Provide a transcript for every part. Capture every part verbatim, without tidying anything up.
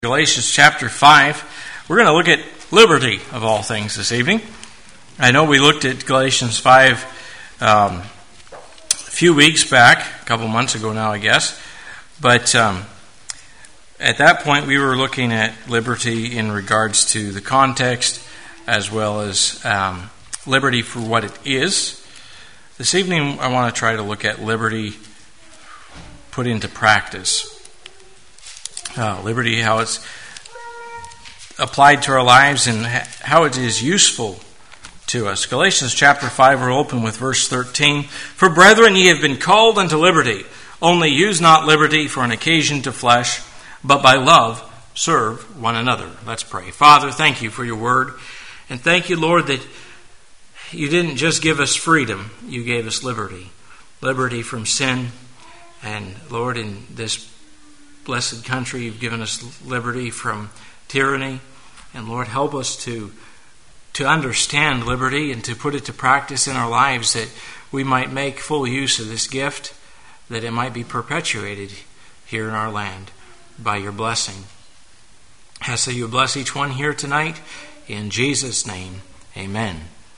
Galatians chapter five. We're going to look at liberty of all things this evening. I know we looked at Galatians five um, a few weeks back, a couple months ago now, I guess. But um, at that point, we were looking at liberty in regards to the context as well as um, liberty for what it is. This evening, I want to try to look at liberty put into practice. Uh, liberty, how it's applied to our lives and how it is useful to us. Galatians chapter five, we're open with verse thirteen. For brethren, ye have been called unto liberty. Only use not liberty for an occasion to flesh, but by love serve one another. Let's pray. Father, thank you for your word. And thank you, Lord, that you didn't just give us freedom, you gave us liberty. Liberty from sin. And Lord, in this blessed country, you've given us liberty from tyranny. And Lord, help us to, to understand liberty and to put it to practice in our lives, that we might make full use of this gift, that it might be perpetuated here in our land by your blessing. I ask that you bless each one here tonight. In Jesus' name, amen.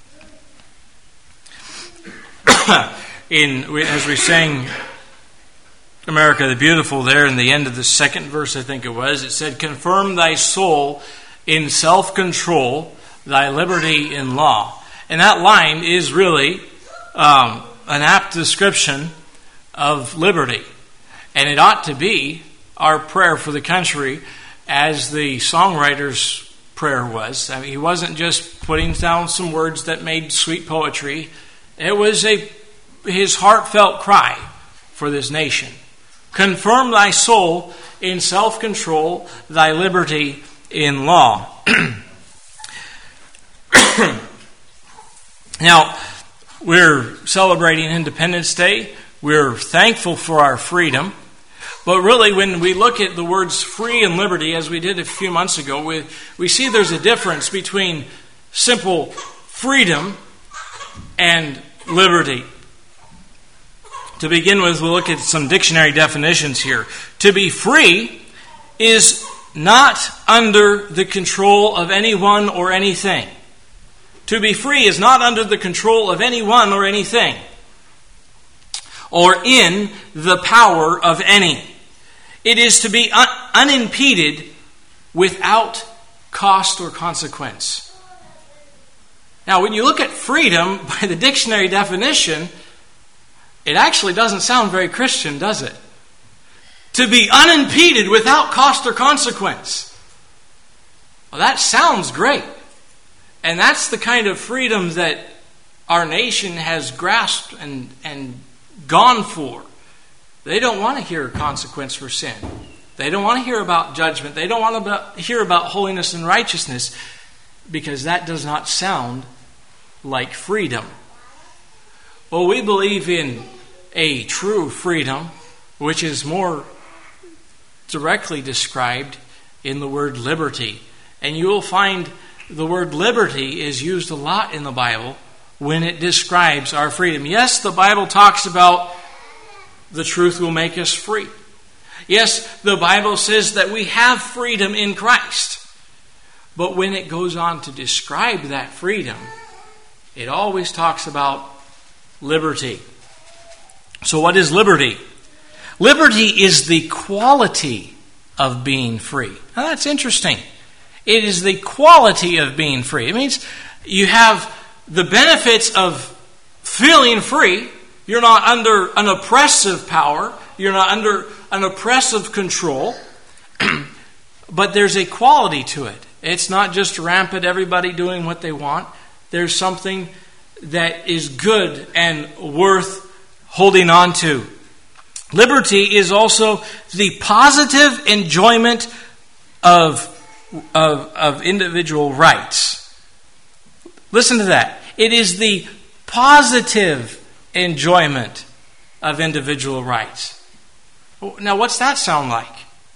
in As we sang America the Beautiful there in the end of the second verse, I think it was, it said, confirm thy soul in self-control, thy liberty in law. And that line is really um, an apt description of liberty. And it ought to be our prayer for the country, as the songwriter's prayer was. I mean, he wasn't just putting down some words that made sweet poetry. It was a his heartfelt cry for this nation. Confirm thy soul in self-control, thy liberty in law. Now, we're celebrating Independence Day. We're thankful for our freedom. But really, when we look at the words free and liberty, as we did a few months ago, we, we see there's a difference between simple freedom and liberty. To begin with, we'll look at some dictionary definitions here. To be free is not under the control of anyone or anything. To be free is not under the control of anyone or anything, or in the power of any. It is to be un- unimpeded without cost or consequence. Now, when you look at freedom by the dictionary definition, it actually doesn't sound very Christian, does it? To be unimpeded without cost or consequence. Well, that sounds great. And that's the kind of freedom that our nation has grasped and, and gone for. They don't want to hear consequence for sin. They don't want to hear about judgment. They don't want to hear about holiness and righteousness, because that does not sound like freedom. Well, we believe in a true freedom, which is more directly described in the word liberty. And you will find the word liberty is used a lot in the Bible when it describes our freedom. Yes, the Bible talks about the truth will make us free. Yes, the Bible says that we have freedom in Christ. But when it goes on to describe that freedom, it always talks about liberty. So what is liberty? Liberty is the quality of being free. Now that's interesting. It is the quality of being free. It means you have the benefits of feeling free. You're not under an oppressive power. You're not under an oppressive control. But there's a quality to it. It's not just rampant, everybody doing what they want. There's something that is good and worth holding on to. Liberty is also the positive enjoyment of, of, of individual rights. Listen to that. It is the positive enjoyment of individual rights. Now, what's that sound like?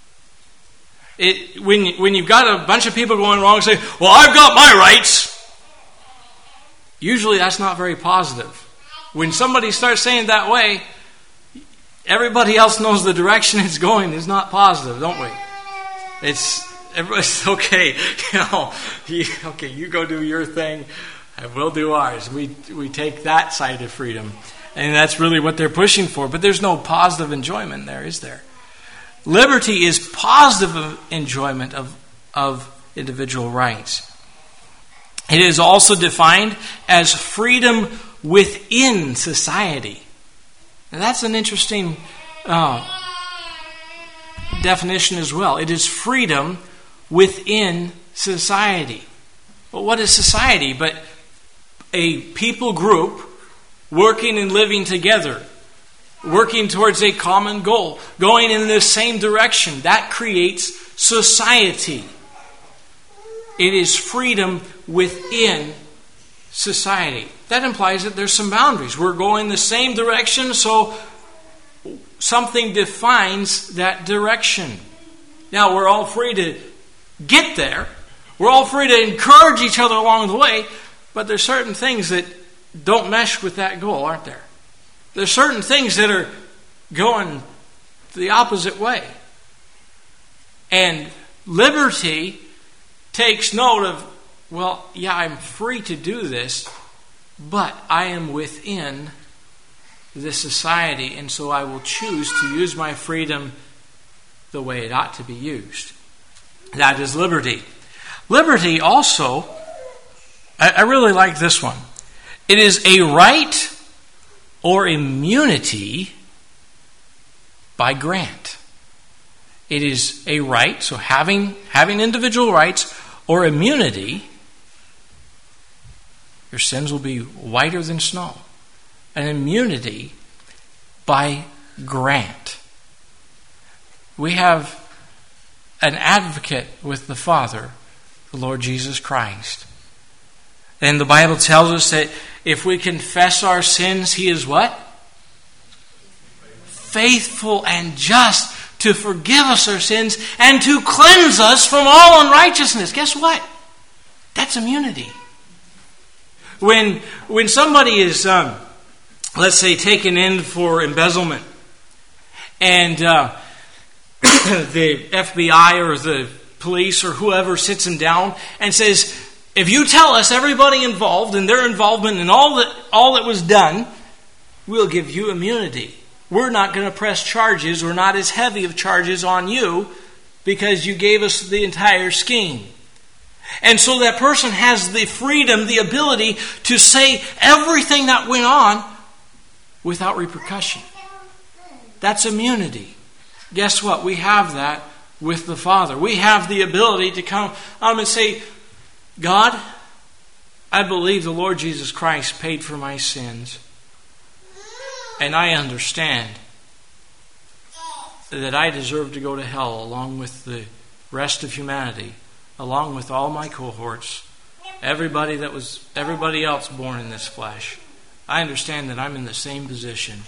It, when, when you've got a bunch of people going wrong and say, well, I've got my rights. Usually that's not very positive. When somebody starts saying that way, everybody else knows the direction it's going is not positive, don't we? It's everybody's okay. You know, you, okay, you go do your thing, and we'll do ours. We we take that side of freedom, and that's really what they're pushing for. But there's no positive enjoyment there, is there? Liberty is positive enjoyment of of individual rights. It is also defined as freedom within society. Now that's an interesting uh, definition as well. It is freedom within society. Well, what is society but a people group working and living together, working towards a common goal, going in the same direction? That creates society. It is freedom within society. That implies that there's some boundaries. We're going the same direction, so something defines that direction. Now, we're all free to get there. We're all free to encourage each other along the way, but there's certain things that don't mesh with that goal, aren't there? There's certain things that are going the opposite way. And liberty takes note of, well, yeah, I'm free to do this, but I am within this society, and so I will choose to use my freedom the way it ought to be used. That is liberty. Liberty also, I, I really like this one. It is a right or immunity by grant. It is a right, so having having individual rights or immunity, your sins will be whiter than snow. An immunity by grant. We have an advocate with the Father, the Lord Jesus Christ. And the Bible tells us that if we confess our sins, He is what? Faithful and just to forgive us our sins and to cleanse us from all unrighteousness. Guess what? That's immunity. When when somebody is, um, let's say, taken in for embezzlement, and uh, the F B I or the police or whoever sits them down and says, if you tell us everybody involved and their involvement in all that all that was done, we'll give you immunity. We're not going to press charges. We're not as heavy of charges on you because you gave us the entire scheme. And so that person has the freedom, the ability to say everything that went on without repercussion. That's immunity. Guess what? We have that with the Father. We have the ability to come um, and say, God, I believe the Lord Jesus Christ paid for my sins. And I understand that I deserve to go to hell along with the rest of humanity, along with all my cohorts, everybody that was everybody else born in this flesh. I understand that I'm in the same position.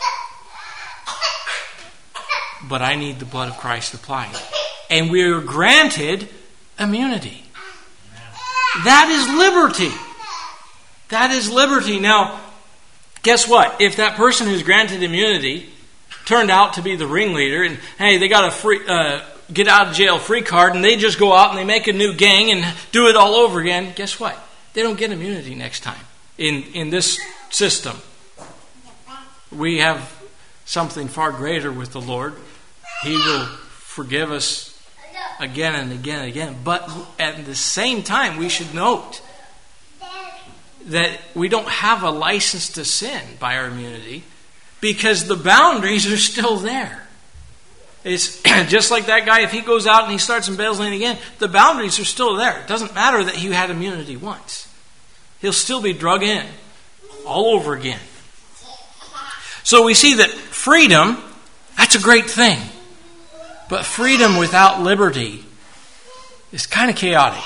But I need the blood of Christ applied. And we are granted immunity. That is liberty. That is liberty. Now, guess what? If that person who's granted immunity turned out to be the ringleader, and hey, they got a free uh, get out of jail free card, and they just go out and they make a new gang and do it all over again, guess what? They don't get immunity next time in, in this system. We have something far greater with the Lord. He will forgive us again and again and again. But at the same time, we should note that we don't have a license to sin by our immunity because the boundaries are still there. It's just like that guy, if he goes out and he starts embezzling again, the boundaries are still there. It doesn't matter that he had immunity once. He'll still be drug in all over again. So we see that freedom, that's a great thing. But freedom without liberty is kind of chaotic.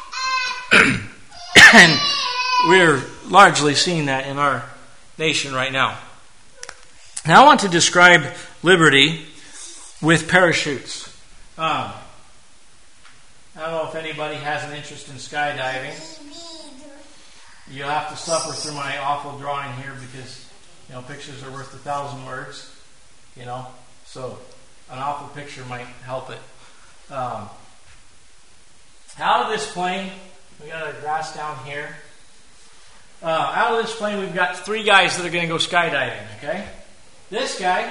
And we're largely seeing that in our nation right now. Now I want to describe liberty with parachutes. Um, I don't know if anybody has an interest in skydiving. You'll have to suffer through my awful drawing here because, you know, pictures are worth a thousand words. You know, so an awful picture might help it. Um, out of this plane, we got our grass down here. Uh, out of this plane, we've got three guys that are going to go skydiving, okay? This guy,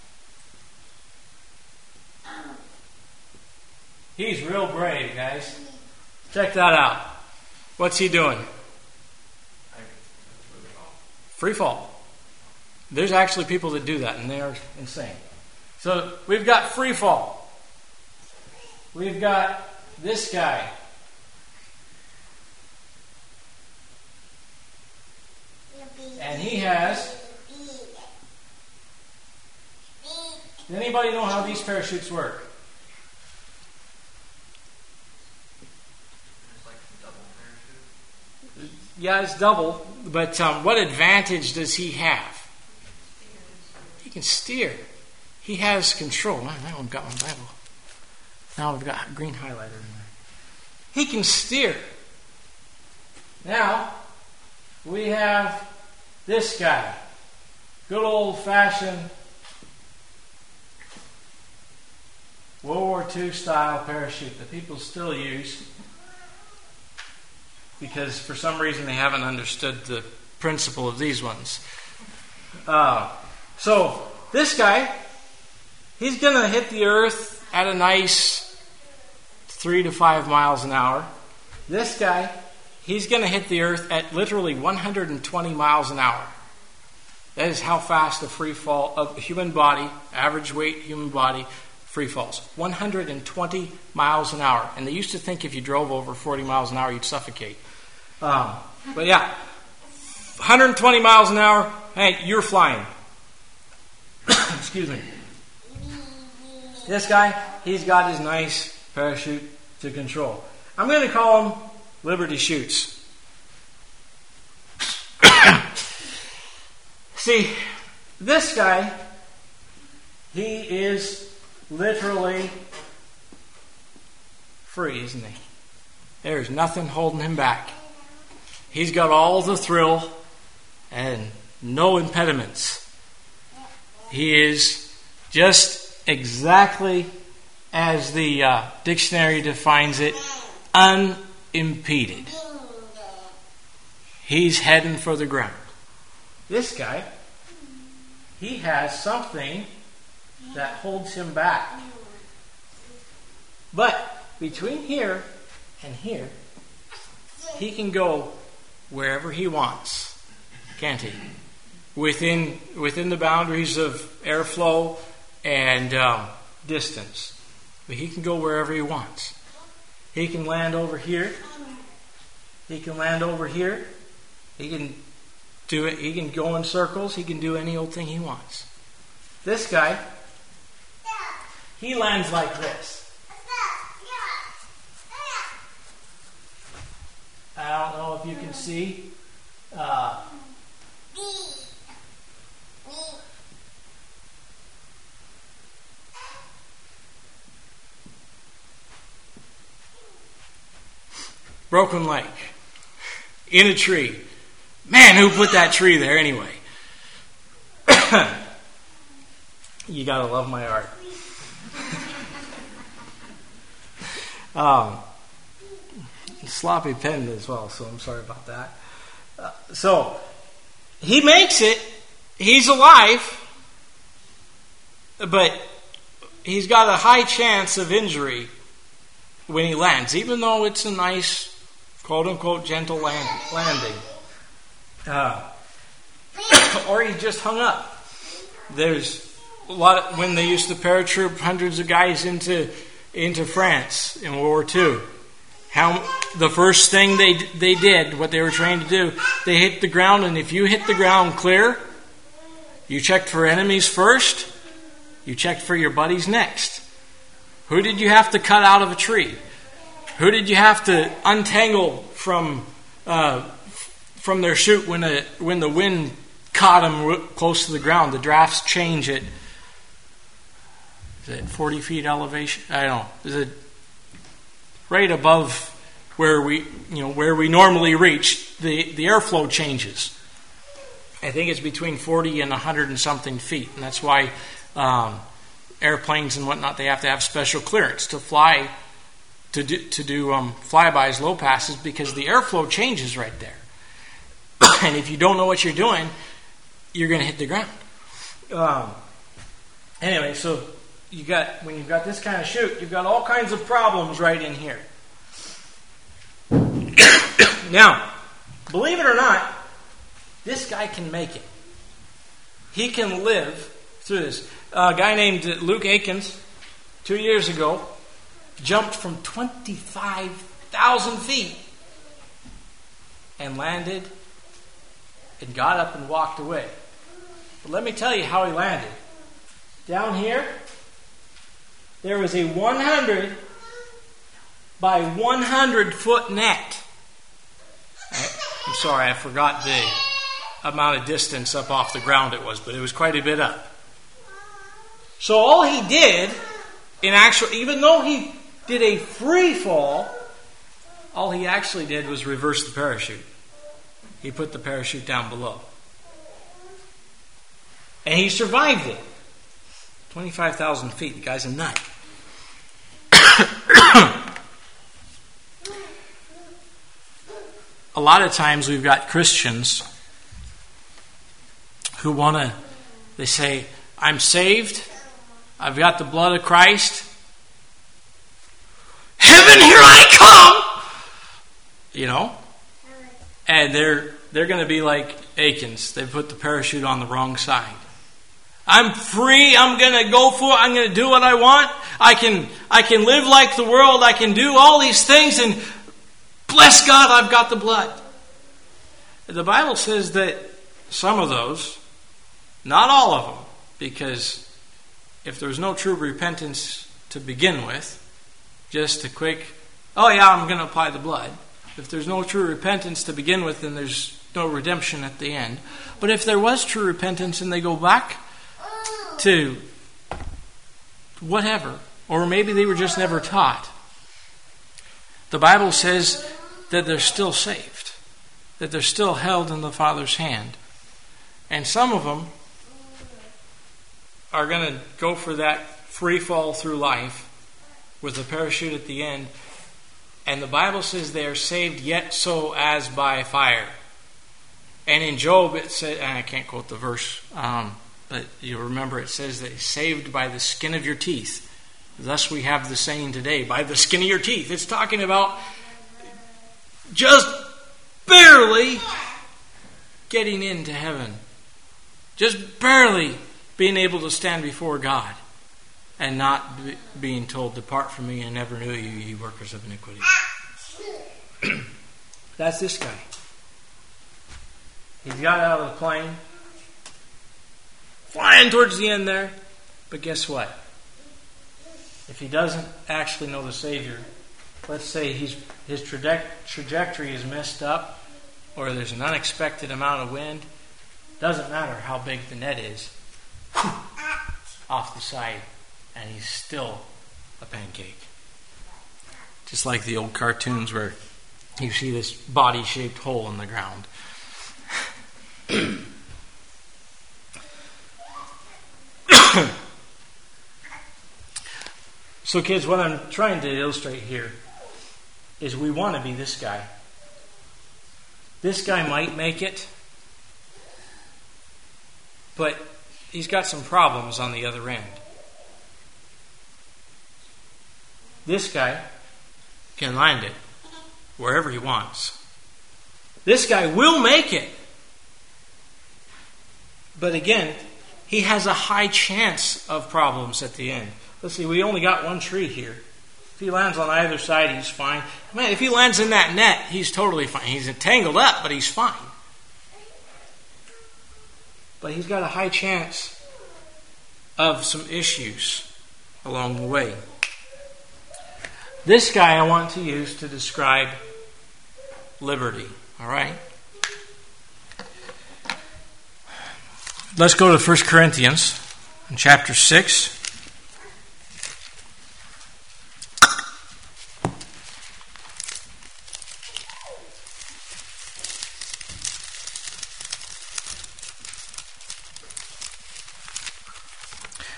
he's real brave, guys. Check that out. What's he doing? Free fall. There's actually people that do that, and they are insane. So we've got free fall. We've got this guy. And he has... Does anybody know how these parachutes work? It's like a double parachute. Yeah, it's double. But um, what advantage does he have? He can steer. He has control. Oh, now I've got my Bible. Now I've got a green highlighter in there. He can steer. Now, we have this guy. Good old-fashioned World War Two style parachute that people still use because for some reason they haven't understood the principle of these ones. Uh, so, this guy, he's going to hit the earth at a nice three to five miles an hour. This guy, he's going to hit the earth at literally one hundred twenty miles an hour. That is how fast a free fall of a human body, average weight human body, free falls. one hundred twenty miles an hour. And they used to think if you drove over forty miles an hour, you'd suffocate. Um, but yeah, one hundred twenty miles an hour, hey, you're flying. Excuse me. This guy, he's got his nice parachute to control. I'm going to call him Liberty Shoots. See, this guy, he is literally free, isn't he? There's nothing holding him back. He's got all the thrill and no impediments. He is just exactly as the uh, dictionary defines it, unimpeded. He's heading for the ground. This guy, he has something that holds him back. But between here and here, he can go wherever he wants, can't he? Within within the boundaries of airflow and um, distance. But he can go wherever he wants. He can land over here. He can land over here. He can do it. He can go in circles. He can do any old thing he wants. This guy, he lands like this. I don't know if you can see. Uh, broken leg in a tree. Man, who put that tree there anyway? You gotta love my art. um, sloppy pen as well, so I'm sorry about that. Uh, so, he makes it. He's alive. But he's got a high chance of injury when he lands, even though it's a nice, quote-unquote, gentle land, landing. Uh, or he just hung up. There's a lot of, when they used to paratroop hundreds of guys into into France in World War Two, how the first thing they they did, what they were trained to do, they hit the ground, and if you hit the ground clear, you checked for enemies first, you checked for your buddies next. Who did you have to cut out of a tree? Who did you have to untangle from uh, from their chute when a, when the wind caught them close to the ground? The drafts change it. Is it forty feet elevation? I don't know. Is it right above where we you know where we normally reach? The the airflow changes. I think it's between forty and a hundred and something feet, and that's why um, airplanes and whatnot, they have to have special clearance to fly to do, to do um, flybys, low passes, because the airflow changes right there. And if you don't know what you're doing, you're going to hit the ground. Um, anyway, so you got when you've got this kind of chute, you've got all kinds of problems right in here. Now, believe it or not, this guy can make it. He can live through this. A guy named Luke Akins, two years ago, jumped from twenty-five thousand feet and landed and got up and walked away. But let me tell you how he landed. Down here, there was a one hundred by one hundred foot net. I'm sorry, I forgot the amount of distance up off the ground it was, but it was quite a bit up. So all he did, in actual, even though he did a free fall, all he actually did was reverse the parachute. He put the parachute down below. And he survived it. twenty-five thousand feet. The guy's a nut. A lot of times we've got Christians who want to, they say, I'm saved. I've got the blood of Christ. Heaven, here I come! You know? And they're they're going to be like Akins. They put the parachute on the wrong side. I'm free. I'm going to go for it. I'm going to do what I want. I can I can live like the world. I can do all these things, and bless God, I've got the blood. The Bible says that some of those, not all of them, because if there's no true repentance to begin with, just a quick, oh yeah, I'm going to apply the blood. If there's no true repentance to begin with, then there's no redemption at the end. But if there was true repentance and they go back to whatever, or maybe they were just never taught, the Bible says that they're still saved, that they're still held in the Father's hand. And some of them are going to go for that free fall through life with a parachute at the end. And the Bible says they are saved yet so as by fire. And in Job it says, and I can't quote the verse, um, but you remember it says that he's saved by the skin of your teeth. Thus we have the saying today, by the skin of your teeth. It's talking about just barely getting into heaven. Just barely being able to stand before God and not be, being told, depart from me, I never knew you, ye workers of iniquity. That's this guy. He's got out of the plane, flying towards the end there, but guess what? If he doesn't actually know the Savior, let's say he's, his traje- trajectory is messed up, or there's an unexpected amount of wind, doesn't matter how big the net is, whew, off the side, and he's still a pancake. Just like the old cartoons where you see this body-shaped hole in the ground. So kids, what I'm trying to illustrate here is we want to be this guy. This guy might make it, but he's got some problems on the other end. This guy can land it wherever he wants. This guy will make it. But again, he has a high chance of problems at the end. Let's see, we only got one tree here. If he lands on either side, he's fine. Man, if he lands in that net, he's totally fine. He's tangled up, but he's fine. But he's got a high chance of some issues along the way. This guy I want to use to describe liberty. All right? Let's go to First Corinthians in chapter six.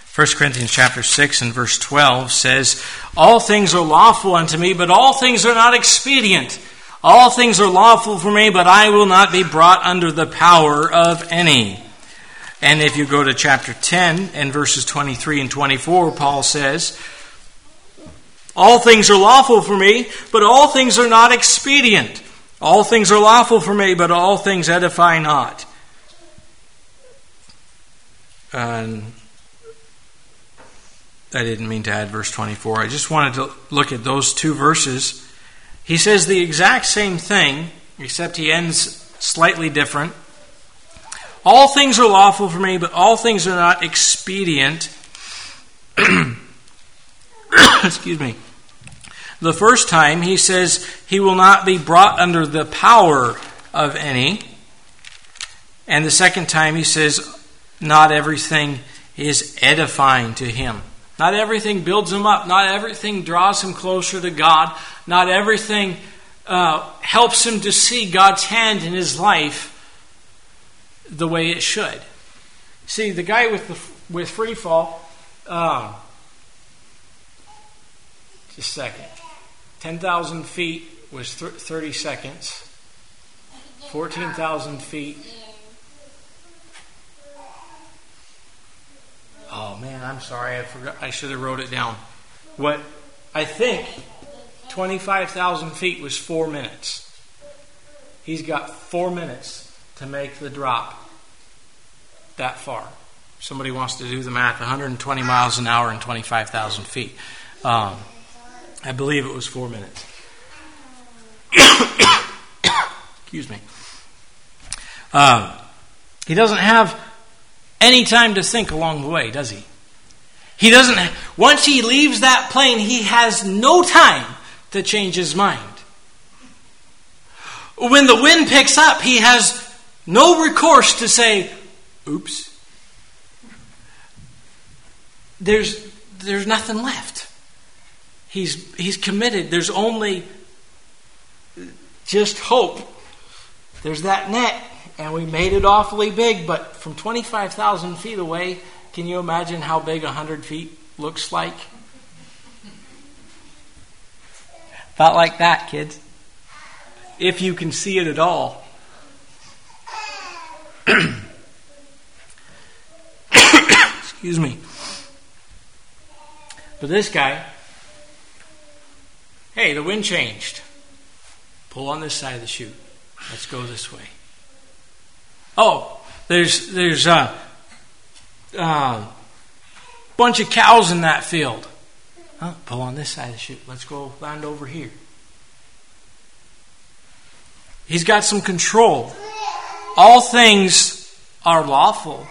First Corinthians chapter six and verse twelve says, all things are lawful unto me, but all things are not expedient. All things are lawful for me, but I will not be brought under the power of any. And if you go to chapter ten and verses twenty-three and twenty-four, Paul says, all things are lawful for me, but all things are not expedient. All things are lawful for me, but all things edify not. And I didn't mean to add verse twenty-four. I just wanted to look at those two verses. He says the exact same thing, except he ends slightly different. All things are lawful for me, but all things are not expedient. Excuse me. The first time he says he will not be brought under the power of any. And the second time he says not everything is edifying to him. Not everything builds him up. Not everything draws him closer to God. Not everything uh, helps him to see God's hand in his life the way it should. See, the guy with the with free fall, um, just a second, ten thousand feet was th- thirty seconds. fourteen thousand feet. Oh man, I'm sorry. I forgot. I should have wrote it down. What I think twenty-five thousand feet was four minutes. He's got four minutes to make the drop that far. Somebody wants to do the math. one hundred twenty miles an hour and twenty-five thousand feet. Um, I believe it was four minutes. Excuse me. Um, he doesn't have any time to think along the way, does he? He doesn't. Once he leaves that plane, he has no time to change his mind. When the wind picks up, he has no recourse to say, oops. There's there's nothing left. He's he's committed. There's only just hope. There's that net, and we made it awfully big, but from twenty-five thousand feet away, can you imagine how big one hundred feet looks like? About like that, kids. If you can see it at all. Excuse me. But this guy, hey, the wind changed. Pull on this side of the chute. Let's go this way. Oh, there's there's a uh, uh, bunch of cows in that field. Huh? Pull on this side of the chute. Let's go land over here. He's got some control. All things are lawful.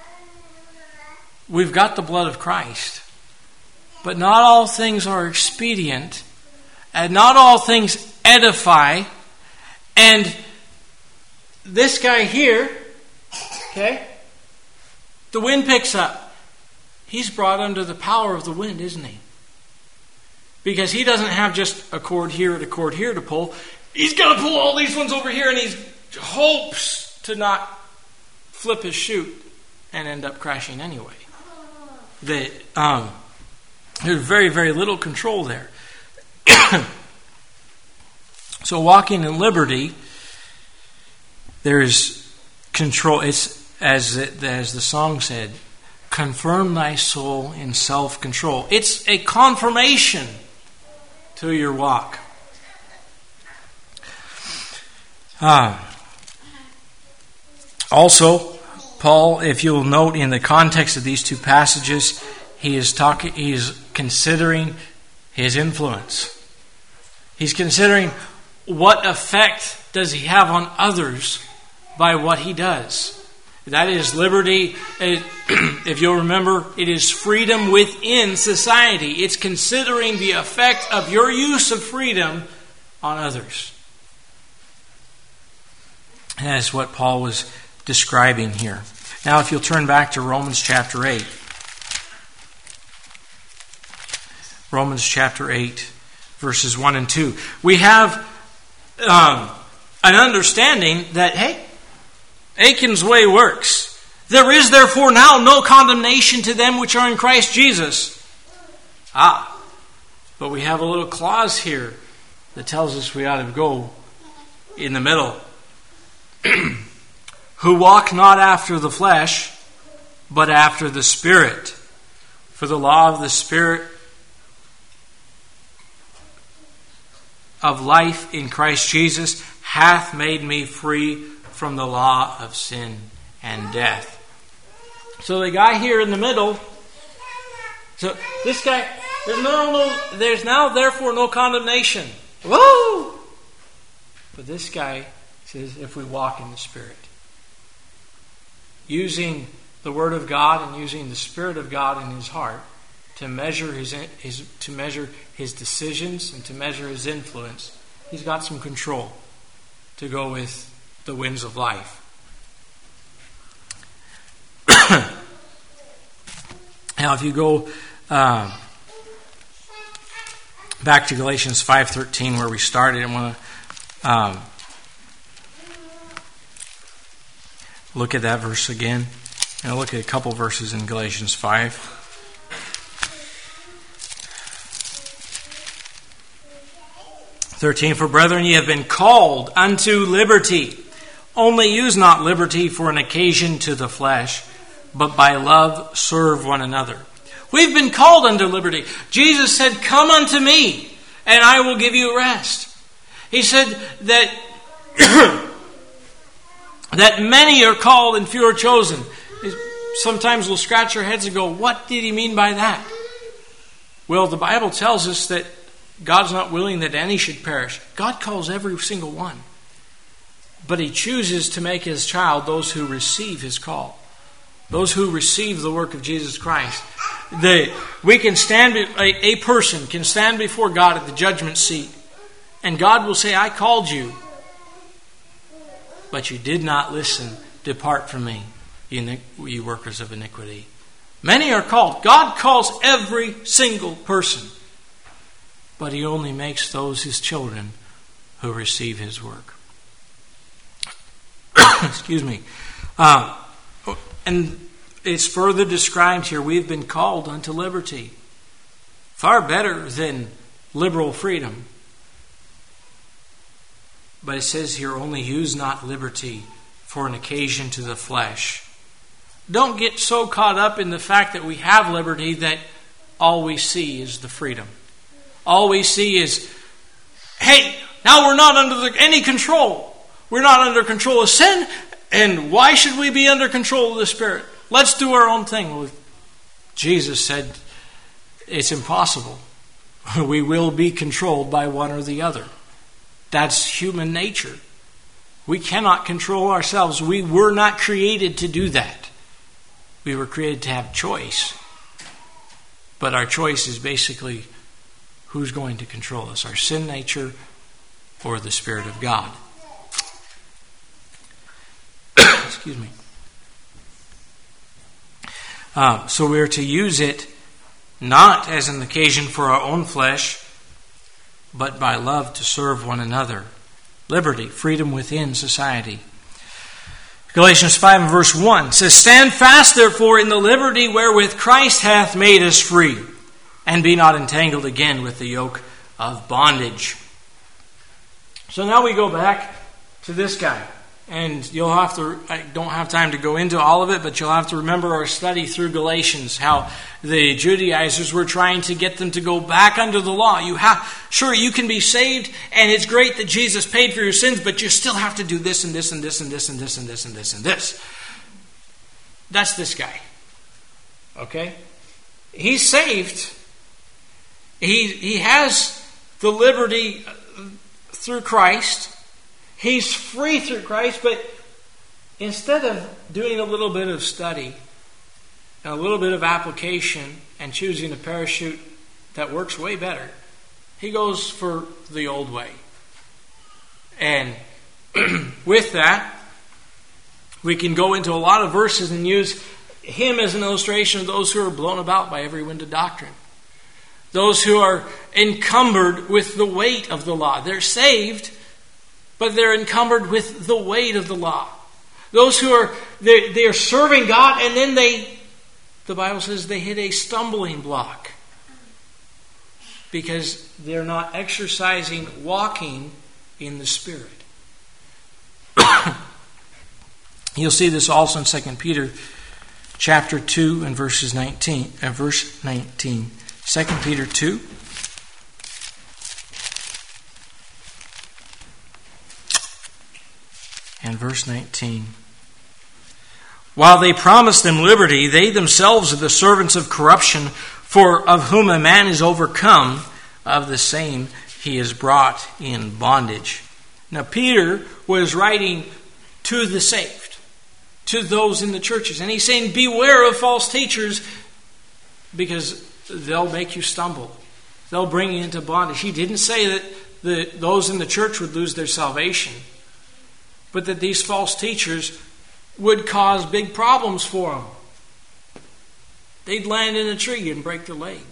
We've got the blood of Christ. But not all things are expedient. And not all things edify. And this guy here, okay, the wind picks up. He's brought under the power of the wind, isn't he? Because he doesn't have just a cord here and a cord here to pull. He's got to pull all these ones over here, and he hopes to not flip his chute and end up crashing anyway. That um, there's very, very little control there. So walking in liberty, there's control. It's as it, as the song said, confirm thy soul in self-control. It's a confirmation to your walk. Uh, also, Paul, if you'll note in the context of these two passages, he is talking. He is considering his influence. He's considering what effect does he have on others by what he does. That is liberty. If you'll remember, it is freedom within society. It's considering the effect of your use of freedom on others. And that's what Paul was describing here. Now, if you'll turn back to Romans chapter eight. Romans chapter eight, verses one and two. We have um, an understanding that, hey, Achan's way works. Th- There is therefore now no condemnation to them which are in Christ Jesus. Ah, but we have a little clause here that tells us we ought to go in the middle. Who walk not after the flesh, but after the Spirit. For the law of the Spirit of life in Christ Jesus hath made me free from the law of sin and death. So the guy here in the middle, so this guy, there's no, no there's now therefore no condemnation. Whoa! But this guy says if we walk in the Spirit. Using the Word of God and using the Spirit of God in his heart to measure his, his to measure his decisions and to measure his influence, he's got some control to go with the winds of life. Now, if you go uh, back to Galatians five thirteen, where we started, I want to um, look at that verse again. And I'll look at a couple verses in Galatians five. thirteen, for brethren, ye have been called unto liberty. Only use not liberty for an occasion to the flesh, but by love serve one another. We've been called unto liberty. Jesus said, come unto me, and I will give you rest. He said that, that many are called and few are chosen. Sometimes we'll scratch our heads and go, what did he mean by that? Well, the Bible tells us that God's not willing that any should perish. God calls every single one. But he chooses to make his child those who receive his call. Those who receive the work of Jesus Christ. They, we can stand, a, a person can stand before God at the judgment seat. And God will say, I called you. But you did not listen. Depart from me, you workers of iniquity. Many are called. God calls every single person. But he only makes those his children who receive his work. Excuse me. Uh, and it's further described here. We've been called unto liberty. Far better than liberal freedom. But it says here, only use not liberty for an occasion to the flesh. Don't get so caught up in the fact that we have liberty that all we see is the freedom. All we see is, hey, now we're not under the, any control. We're not under control of sin. And why should we be under control of the Spirit? Let's do our own thing. Well, Jesus said it's impossible. We will be controlled by one or the other. That's human nature. We cannot control ourselves. We were not created to do that. We were created to have choice. But our choice is basically who's going to control us, our sin nature or the Spirit of God. Excuse me. Uh, so we're to use it not as an occasion for our own flesh, but by love to serve one another. Liberty, freedom within society. Galatians five and verse one says, stand fast therefore in the liberty wherewith Christ hath made us free, and be not entangled again with the yoke of bondage. So now we go back to this guy. And you'll have to, I don't have time to go into all of it, but you'll have to remember our study through Galatians, how the Judaizers were trying to get them to go back under the law. You have, sure, you can be saved, and it's great that Jesus paid for your sins, but you still have to do this and this and this and this and this and this and this and this. That's this guy. Okay? He's saved. He, he has the liberty through Christ. He's free through Christ, but instead of doing a little bit of study and a little bit of application and choosing a parachute that works way better, he goes for the old way. And with that, we can go into a lot of verses and use him as an illustration of those who are blown about by every wind of doctrine. Those who are encumbered with the weight of the law. They're saved, but they're encumbered with the weight of the law. Those who are, they they are serving God, and then they, the Bible says they hit a stumbling block. Because they're not exercising, walking in the Spirit. You'll see this also in Second Peter chapter two and verses nineteen. Uh, verse nineteen. Second Peter two. And verse nineteen. While they promise them liberty, they themselves are the servants of corruption, for of whom a man is overcome, of the same he is brought in bondage. Now Peter was writing to the saved, to those in the churches. And he's saying, beware of false teachers, because they'll make you stumble. They'll bring you into bondage. He didn't say that the, those in the church would lose their salvation, but that these false teachers would cause big problems for them. They'd land in a tree and break their leg.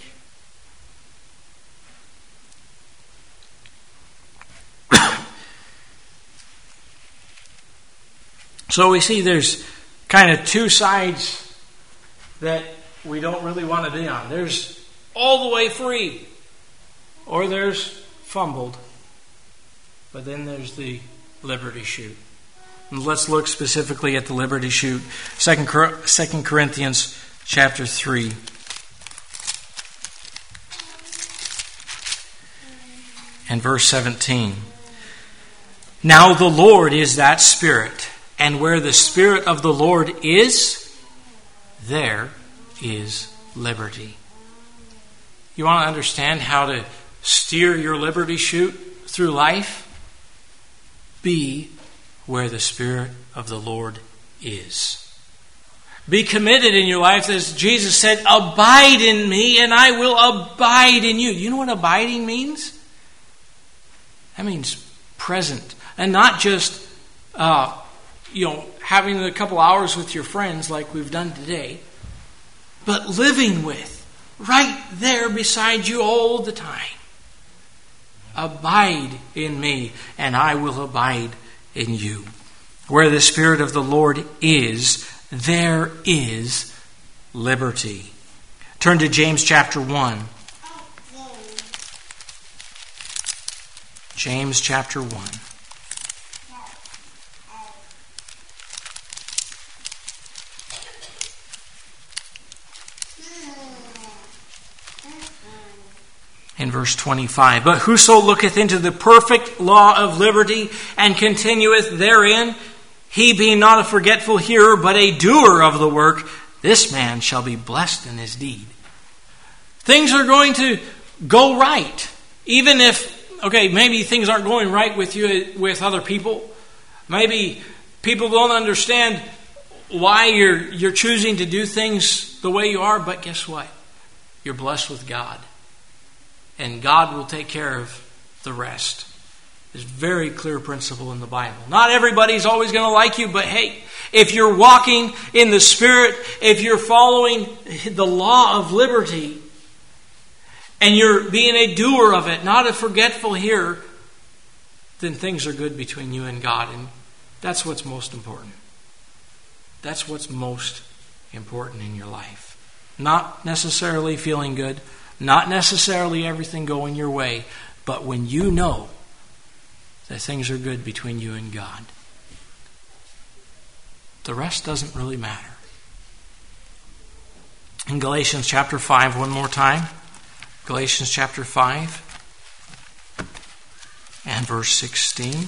So we see there's kind of two sides that we don't really want to be on. There's all the way free, or there's fumbled. But then there's the liberty chute. And let's look specifically at the liberty chute. Second Corinthians chapter three. And verse seventeen. Now the Lord is that Spirit, and where the Spirit of the Lord is, there is liberty. You want to understand how to steer your liberty chute through life? Be where the Spirit of the Lord is. Be committed in your life, as Jesus said, abide in me and I will abide in you. You know what abiding means? That means present. And not just, uh, you know, having a couple hours with your friends like we've done today, but living with, right there beside you all the time. Abide in me and I will abide in you. Where the Spirit of the Lord is, there is liberty. Turn to James chapter one. James chapter one. In verse twenty-five, but whoso looketh into the perfect law of liberty and continueth therein, he being not a forgetful hearer, but a doer of the work, this man shall be blessed in his deed. Things are going to go right. Even if, okay, maybe things aren't going right with you, with other people. Maybe people don't understand why you're, you're choosing to do things the way you are, but guess what? You're blessed with God. And God will take care of the rest. There's a very clear principle in the Bible. Not everybody's always going to like you, but hey, if you're walking in the Spirit, if you're following the law of liberty, and you're being a doer of it, not a forgetful hearer, then things are good between you and God. And that's what's most important. That's what's most important in your life. Not necessarily feeling good, not necessarily everything going your way, but when you know that things are good between you and God, the rest doesn't really matter. In Galatians chapter five, one more time. Galatians chapter five and verse sixteen.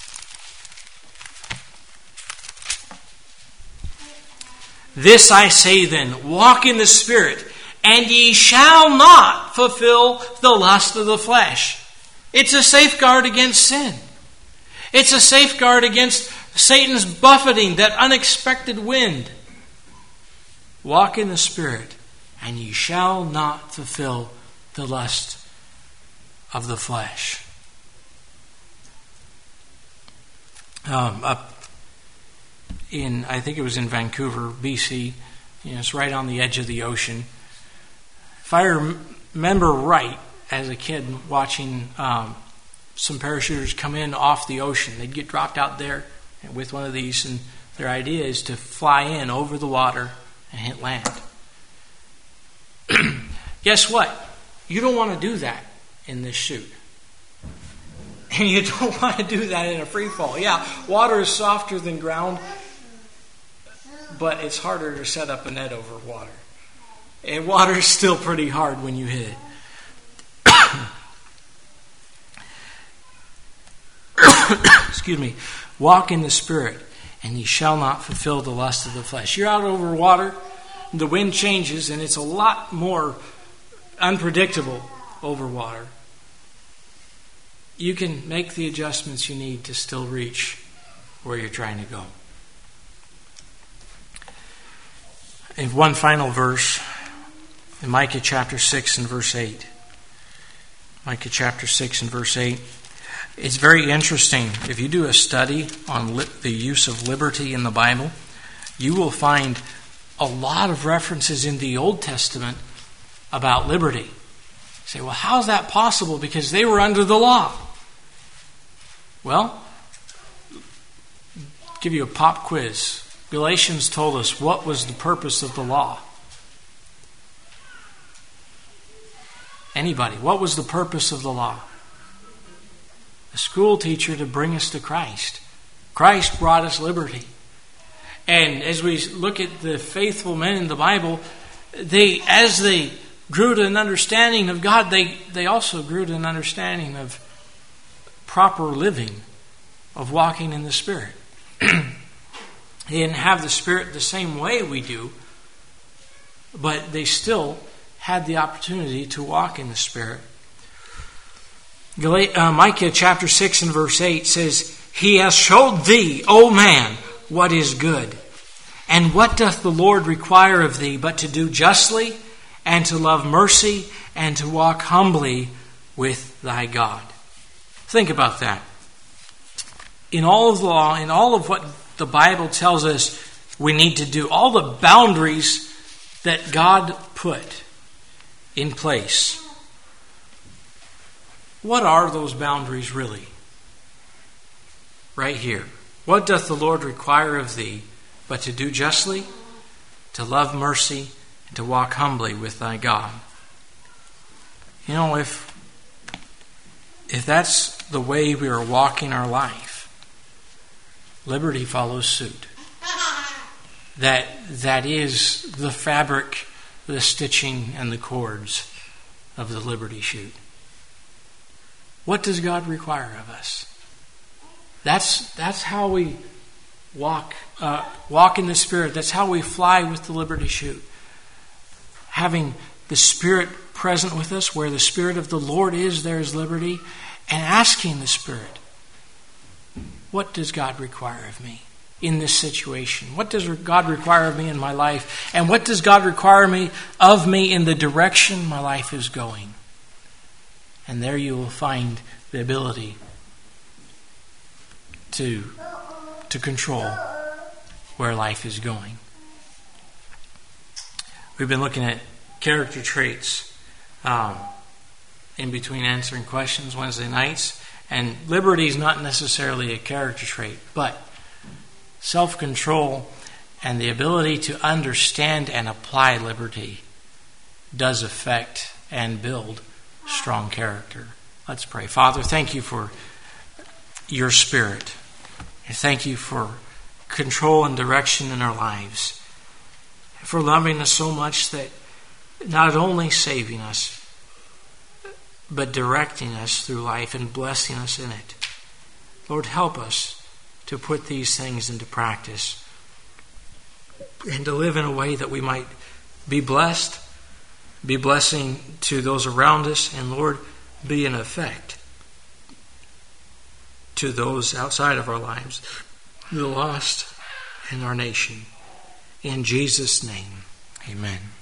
This I say then, walk in the Spirit, and ye shall not fulfill the lust of the flesh. It's a safeguard against sin. It's a safeguard against Satan's buffeting, that unexpected wind. Walk in the Spirit, and ye shall not fulfill the lust of the flesh. Um, up in, I think it was in Vancouver, B C, you know, it's right on the edge of the ocean. If I remember right, as a kid watching um, some parachuters come in off the ocean, they'd get dropped out there with one of these, and Their idea is to fly in over the water and hit land. Guess what? You don't want to do that in this chute. And you don't want to do that in a free fall. Yeah, water is softer than ground, but it's harder to set up a net over water. And water is still pretty hard when you hit it. Excuse me. Walk in the Spirit, and ye shall not fulfill the lust of the flesh. You're out over water, the wind changes, and it's a lot more unpredictable over water. You can make the adjustments you need to still reach where you're trying to go. And one final verse in Micah chapter six and verse eight. Micah chapter six and verse eight. It's very interesting. If you do a study on li- the use of liberty in the Bible, you will find a lot of references in the Old Testament about liberty. You say, well, how is that possible? Because they were under the law. Well, give you a pop quiz. Galatians told us what was the purpose of the law. Anybody, what was the purpose of the law? A school teacher to bring us to Christ. Christ brought us liberty. And as we look at the faithful men in the Bible, they, as they grew to an understanding of God, they, they also grew to an understanding of proper living, of walking in the Spirit. They didn't have the Spirit the same way we do, but they still had the opportunity to walk in the Spirit. Uh, Micah chapter six and verse eight says, He has showed thee, O man, what is good. And what doth the Lord require of thee but to do justly, and to love mercy, and to walk humbly with thy God? Think about that. In all of the law, in all of what the Bible tells us we need to do, all the boundaries that God put in place, what are those boundaries really? Right here. What doth the Lord require of thee but to do justly, to love mercy, and to walk humbly with thy God? You know, if if that's the way we are walking our life, liberty follows suit. That that is the fabric, the stitching, and the cords of the liberty chute. What does God require of us? That's that's how we walk uh, walk in the Spirit. That's how we fly with the liberty chute. Having the Spirit present with us, where the Spirit of the Lord is, there is liberty, and asking the Spirit, what does God require of me in this situation? What does God require of me in my life? And what does God require me of me in the direction my life is going? And there you will find the ability to, to control where life is going. We've been looking at character traits um, in between answering questions Wednesday nights. And liberty is not necessarily a character trait, but self-control and the ability to understand and apply liberty does affect and build strong character. Let's pray. Father, thank you for your Spirit. And thank you for control and direction in our lives. For loving us so much that not only saving us, but directing us through life and blessing us in it. Lord, help us to put these things into practice and to live in a way that we might be blessed, be blessing to those around us, and Lord, be an effect to those outside of our lives, the lost in our nation. In Jesus' name, amen.